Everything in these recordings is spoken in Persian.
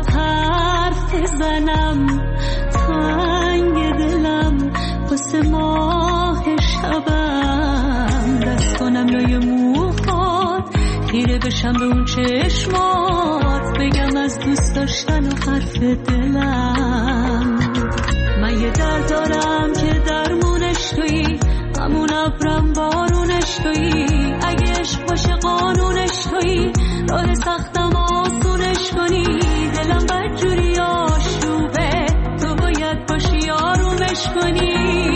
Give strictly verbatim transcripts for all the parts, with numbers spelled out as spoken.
باهات حرف بزنم، تنگ دلم واسه ماه شبم، دست کنم لای موهات خیره بشم به اون چشمات، بگم از دوست داشتن و حرف دلم. من یه درد دارم که درمونش تویی، همون ابرم بارونش تویی، اگه عشق باشه قانونش تویی، راه سختم آسونش کنی، دلم بدجوری آشوبه، تو باید باشی آرومش کنی.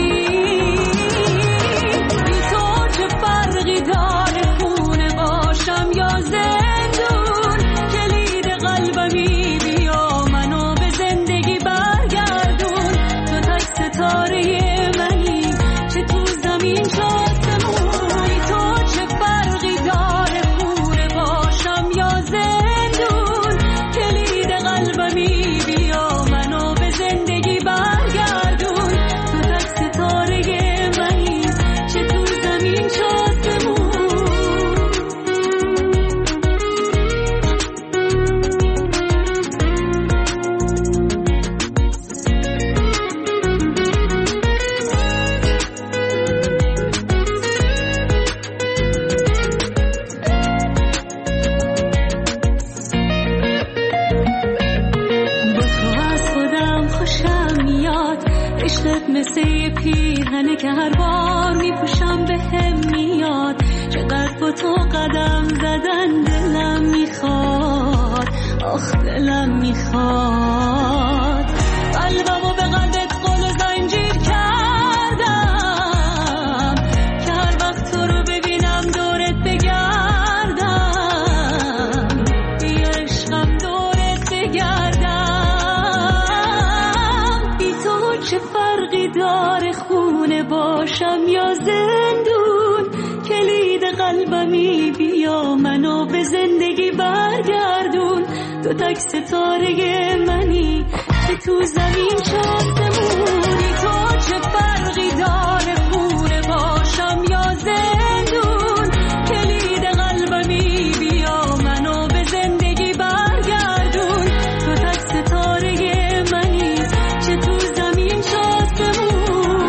بی تو چه فرقی داره خونه باشم یا زندون، کلید قلبمی بیا منو به زندگی برگردون، تو تک ستاره منی چه تو زمین چه آسمون، بی تو چه فرقی داره خونه باشم یا زندون، کلید قلبمی بیا منو به زندگی برگردون، تو تک ستاره منی چه تو زمین چه آسمون. عشقت مثل یه پیرهنه که هر بار میپوشم به هم میاد، چقدر با تو قدم زدن دلم میخواد، آخ دلم میخواد، قلبمو به قلبت قل و زنجیر کردم که هر وقت تو رو ببینم دورت بگردم، بیا عشقم دورت بگردم. بی تو چه فرقی داره خونه باشم یا زندون، کلید قلبمی بیا منو به زندگی برگردون، تو تک ستاره منی که تو زمین چه آسمون، بی تو چه فرقی داره خونه باشم یا زندون، کلید قلبمی بیا منو به زندگی برگردون، تو تک ستاره منی چه تو زمین چه آسمون.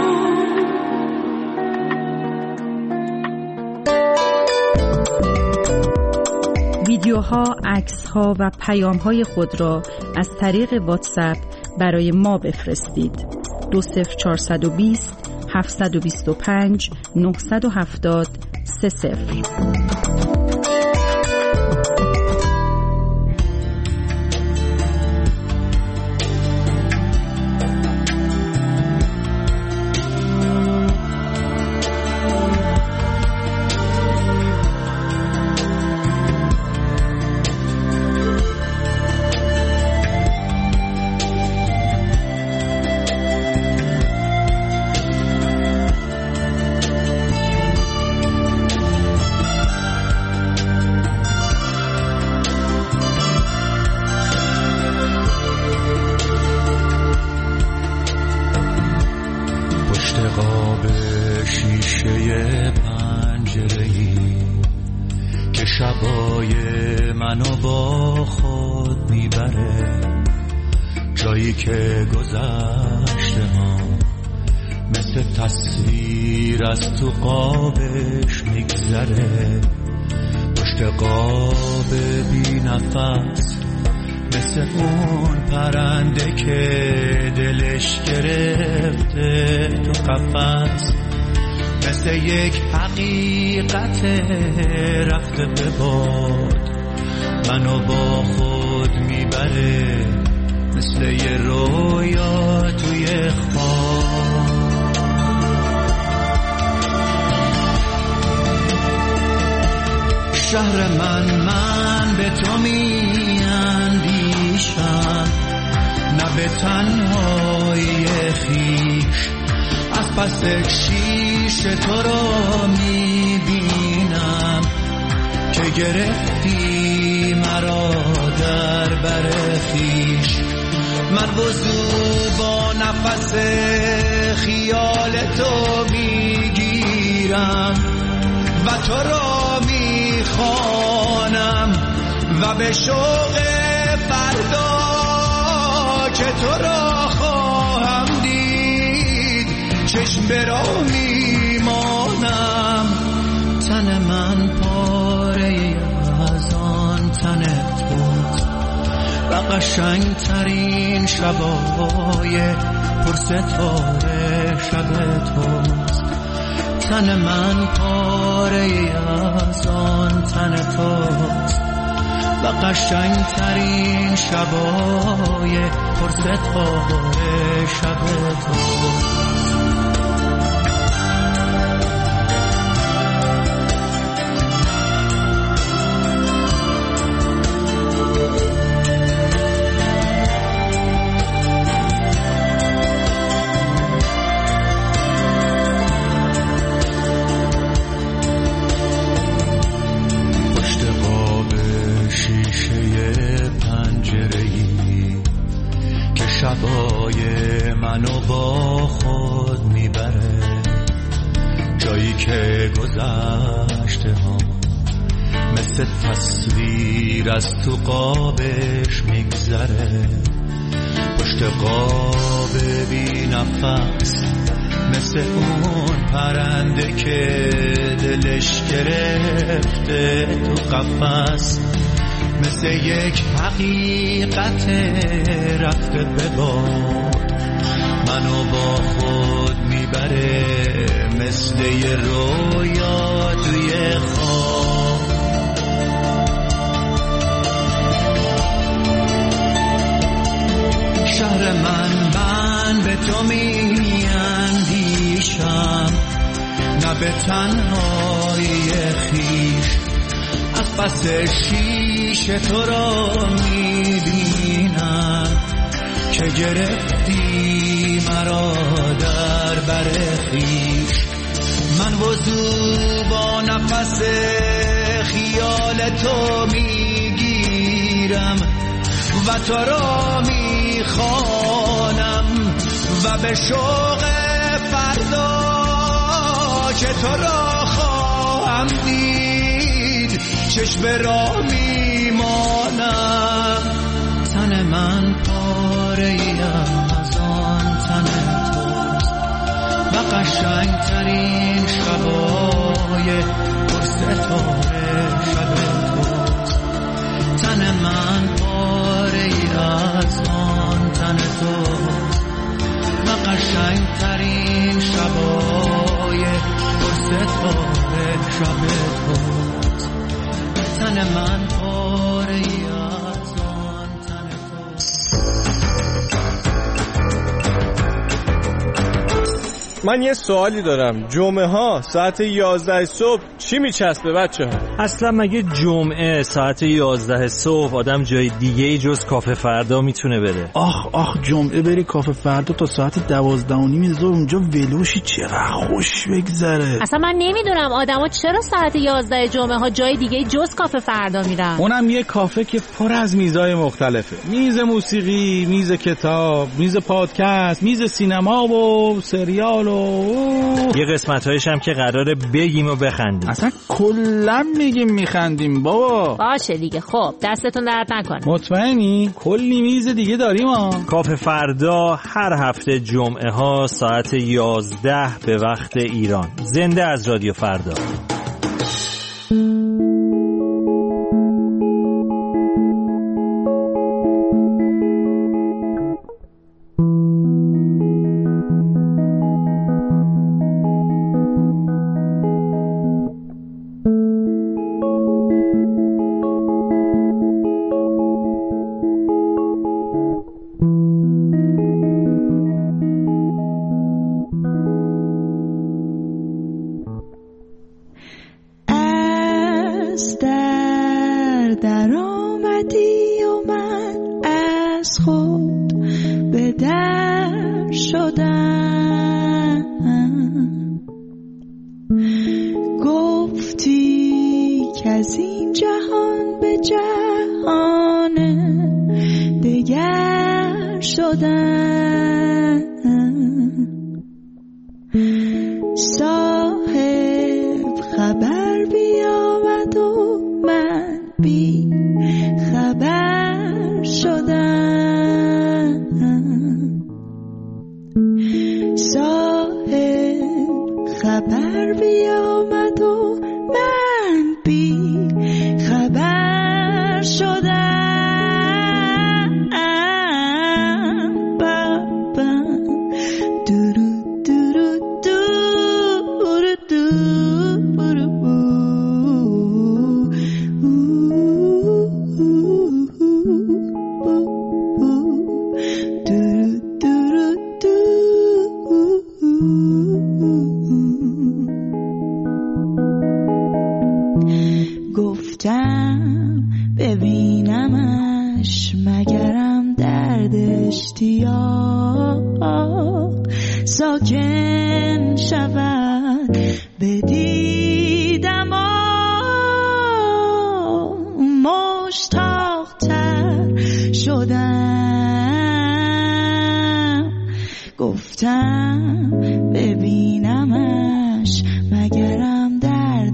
ویدیوها، عکس‌ها و پیام‌های خود را از طریق واتساپ برای ما بفرستید. دو صفر چهارصد و بیست هفتصد و بیست و پنج نهصد و هفتاد سه صفر. منو با خود میبره، جایی که گذشته ها مثل تصویر از تو قابش میگذره، پشت قاب بی نفس مثل اون پرنده که دلش گرفته تو قفس، مثل یک حقیقت رفته به باد منو با خود میبره، مثل یه رویا توی خواب. شهر من من به تو میاندیشم، نه به تنهایی خویش، از پس شیش تو رو میبینم که گرفتی مرا در بر خویش. من وضو با نفس خیال تو میگیرم و تو را میخوانم و به شوق فردا قشنگترین شبای پرستاره شب توست. تن من پاره از آن تن توست و قشنگترین شبای پرستاره شب توست. شبای منو با خود میبره، جایی که گذشته ها مثل تصویر از تو قابش میگذره. پشت قاب بی نفس مثل اون پرنده که دلش گرفته تو قفس، مثل یک حقیقت رفته به باد منو با خود میبره، مثل یه رویا توی خواب. شهر من من به تو میاندیشم، نه به تنهایی خیش از پس شیشه تو را میبینم که گرفتی مرا در بر خویش. من وضو با نفس خیال تو میگیرم و تو را میخوانم و به شوق فردا که تو را خواهم دید چشم را میمانم. تن من پاره از آن تن توست و قشنگترین شبای پرستاره شب توست. تن من پاره از آن تن توست و قشنگترین شبای پرستاره شب توست. تن من پاره از آن تن توست. من یه سوالی دارم، جمعه ها ساعت یازده صبح چی میچسبه بچه ها؟ اصلا مگه جمعه ساعت یازده صبح آدم جای دیگه ای جز کافه فردا میتونه بره؟ آخ آخ جمعه بری کافه فردا تا ساعت دوازده و نیم ظهر اونجا ولوشی چقدر خوش بگذره. اصلا من نمیدونم آدما چرا ساعت یازده جمعه ها جای دیگه جز کافه فردا میرن. اونم یه کافه که پر از میزای مختلفه، میز موسیقی، میز کتاب، میز پادکست، میز سینما و سریال و یه قسمت‌هایش هم که قراره بگیم و بخندیم. اصلا کلا میگیم میخندیم بابا. باشه دیگه، خب دستتون درد نکنه. مطمئنی؟ کلی میز دیگه داریم ها. کافه فردا هر هفته جمعه ها ساعت یازده به وقت ایران. زنده از رادیو فردا. درد اشتیاق ساکن شود به دیدم مشتاق‌تر شدم گفتم ببینمش مگرم درد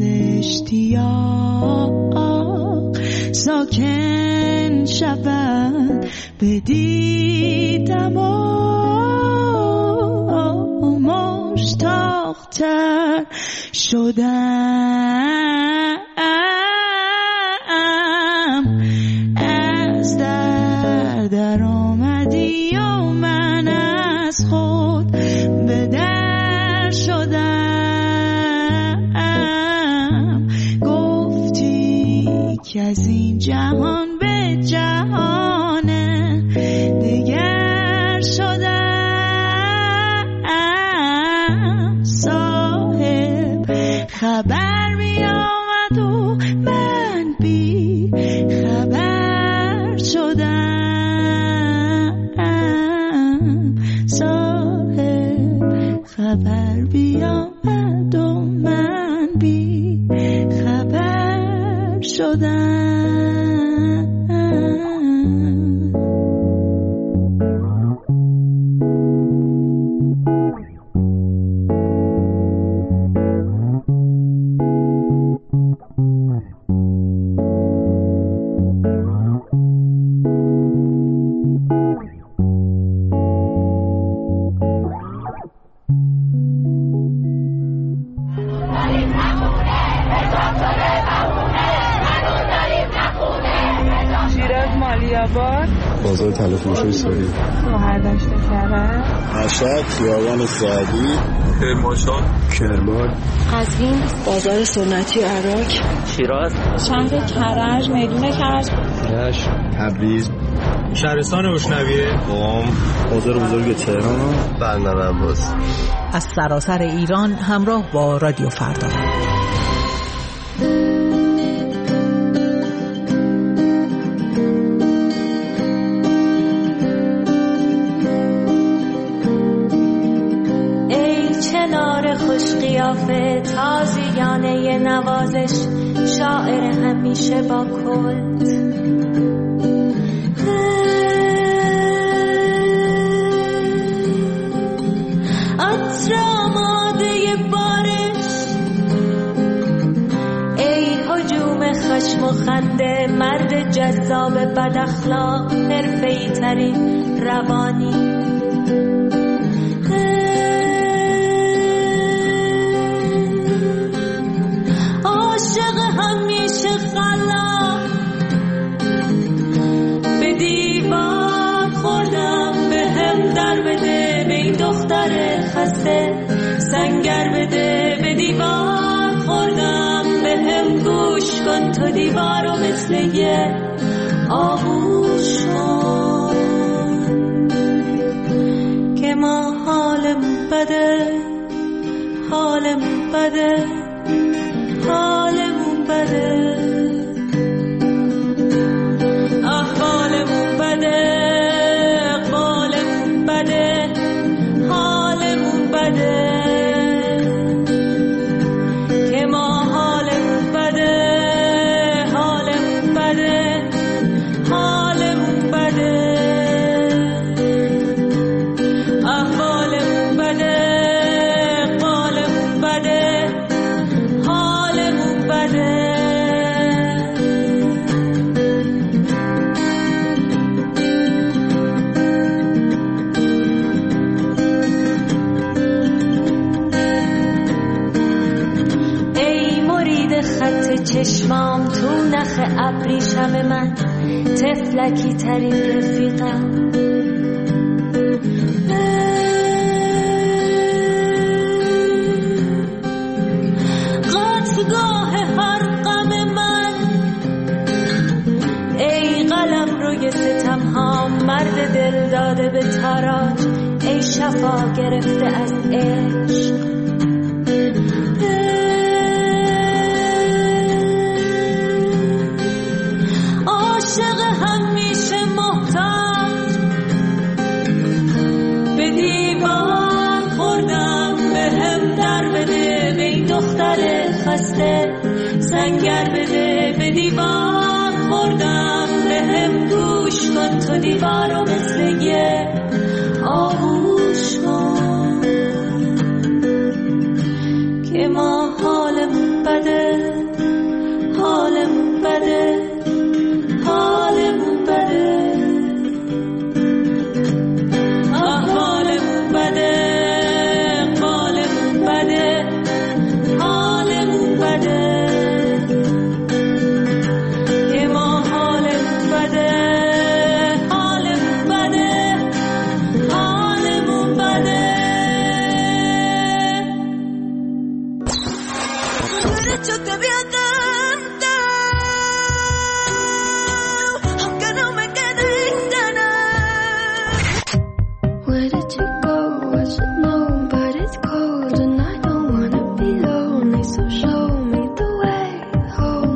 اشتیاق ساکن شود به دیدم مشتاق‌تر شدم از در در آمدی و من از خود به در شدم گفتی که از این جهان به جهان دیگر شدم صاحب خبر می آمد و من بی خبر شدم صاحب خبر بی آمد و من بی خبر شدم. بازار تلفروشی سوری مهردشت کرد مشهد خیابان سعدی کرمانشاه کرمان قزوین بازار سنتی عراق شیراز شهر کرج میدون کرج کرج تبریز شهرستان اشنویه قم بازار بزرگ تهران بندر عباس. از سراسر ایران همراه با رادیو فردا. خوش قیافه تازیانه نوازش شاعر همیشه با کلت عطر آماده بارش ای هجوم خشم و خنده مرد جذاب بد اخلاق حرفه‌ای ترین روانی عاشق همیشه غلا به دیوار خوردم به هم در بده به این دختر خسته سنگر بده به دیوار خوردم به هم گوش کن تو دیوارو مثل یه آغوش کن که ما حالمون بده حالمون بده حالمون بده احوالمون بده اقبالمون بده حالمون بده که ما حالمون بده حالمون بده حالمون بده احوالمون بده اقبالمون بده چشمام تو نخ ابریشم من تفلکی ترین رفیقم قطعگاه هر غم من ای قلم روی ستم ها مرد دل داده به تاراج ای شفا گرفته از عشق عاشق همیشه محتاج لنگر بده به دیوار خوردم به هم گوش کن تو دیوار رو مثل یه آغوش کن که ما حالمون بده حالمون بده حالمون بده آه حالمون بده حالمون بده حالمون بده که ما حالمون بده حالمون بده حالمون بده yo te había dado aunque no me quede nada. Where did you go? I should know, but it's cold and I don't wanna be lonely, so show me the way home.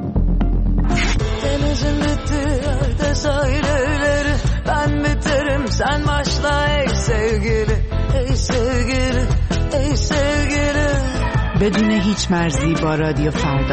Denizin bitti yerde sahilleri, ben biterim sen başla ey sevgili, ey sevgili, ey sevgili. بدون هیچ مرزی با رادیو فردا.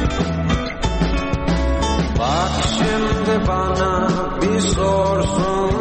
Bak şimdi bana bir sorsun